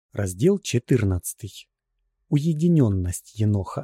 Раздел 14. Уединенность Еноха.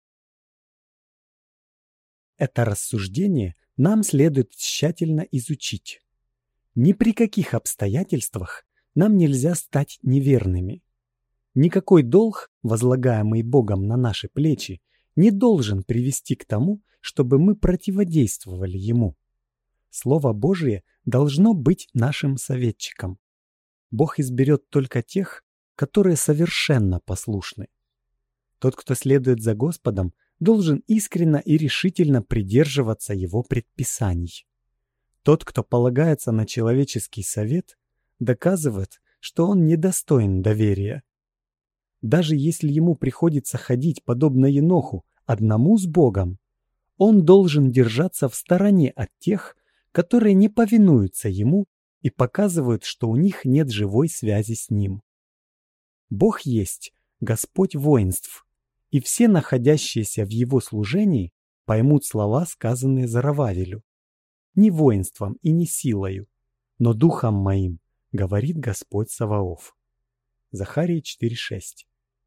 Это рассуждение нам следует тщательно изучить. Ни при каких обстоятельствах нам нельзя стать неверными. Никакой долг, возлагаемый Богом на наши плечи, не должен привести к тому, чтобы мы противодействовали Ему. Слово Божие должно быть нашим советчиком. Бог изберет только тех, которые совершенно послушны. Тот, кто следует за Господом, должен искренно и решительно придерживаться Его предписаний. Тот, кто полагается на человеческий совет, доказывает, что он недостоин доверия. Даже если ему приходится ходить, подобно Еноху, одному с Богом, он должен держаться в стороне от тех, которые не повинуются ему и показывают, что у них нет живой связи с ним. Бог есть Господь воинств, и все находящиеся в Его служении поймут слова, сказанные Зоровавелю. «Не воинством и не силою, но духом моим, говорит Господь Саваоф». Захарии 4:6.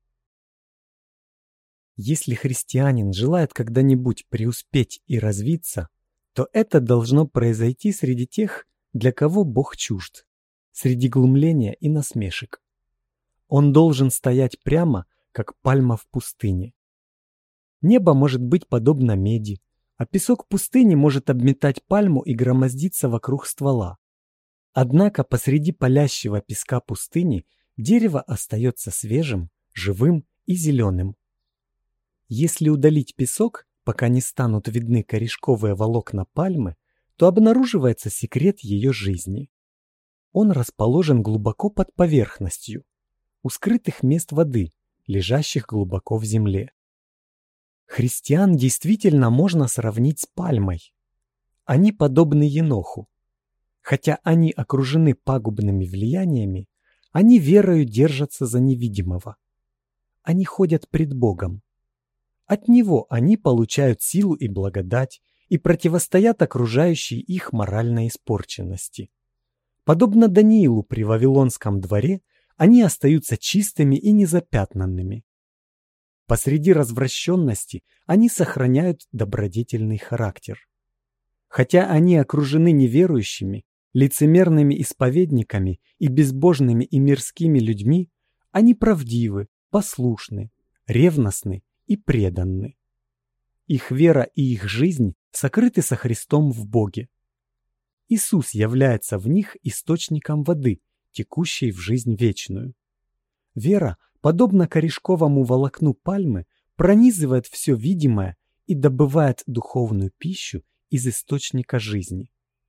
Если христианин желает когда-нибудь преуспеть и развиться, то это должно произойти среди тех, для кого Бог чужд, среди глумления и насмешек. Он должен стоять прямо, как пальма в пустыне. Небо может быть подобно меди, а песок пустыни может обметать пальму и громоздиться вокруг ствола. Однако посреди палящего песка пустыни дерево остается свежим, живым и зеленым. Если удалить песок, пока не станут видны корешковые волокна пальмы, то обнаруживается секрет ее жизни. Он расположен глубоко под поверхностью, у скрытых мест воды, лежащих глубоко в земле. Христиан действительно можно сравнить с пальмой. Они подобны Еноху. Хотя они окружены пагубными влияниями, они верою держатся за невидимого. Они ходят пред Богом. От Него они получают силу и благодать и противостоят окружающей их моральной испорченности. Подобно Даниилу при Вавилонском дворе, они остаются чистыми и незапятнанными. Посреди развращенности они сохраняют добродетельный характер. Хотя они окружены неверующими, лицемерными исповедниками и безбожными и мирскими людьми, они правдивы, послушны, ревностны и преданны. Их вера и их жизнь сокрыты со Христом в Боге. Иисус является в них источником воды, текущей в жизнь вечную. Вера, подобно корешковому волокну пальмы, пронизывает все видимое и добывает духовную пищу из источника жизни.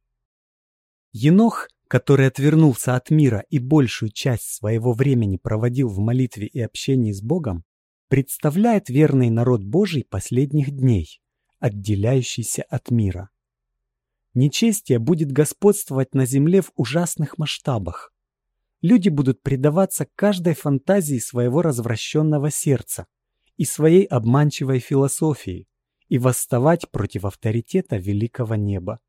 Енох, который отвернулся от мира и большую часть своего времени проводил в молитве и общении с Богом, представляет верный народ Божий последних дней, отделяющийся от мира. Нечестие будет господствовать на земле в ужасных масштабах. Люди будут предаваться каждой фантазии своего развращенного сердца и своей обманчивой философии и восставать против авторитета великого неба.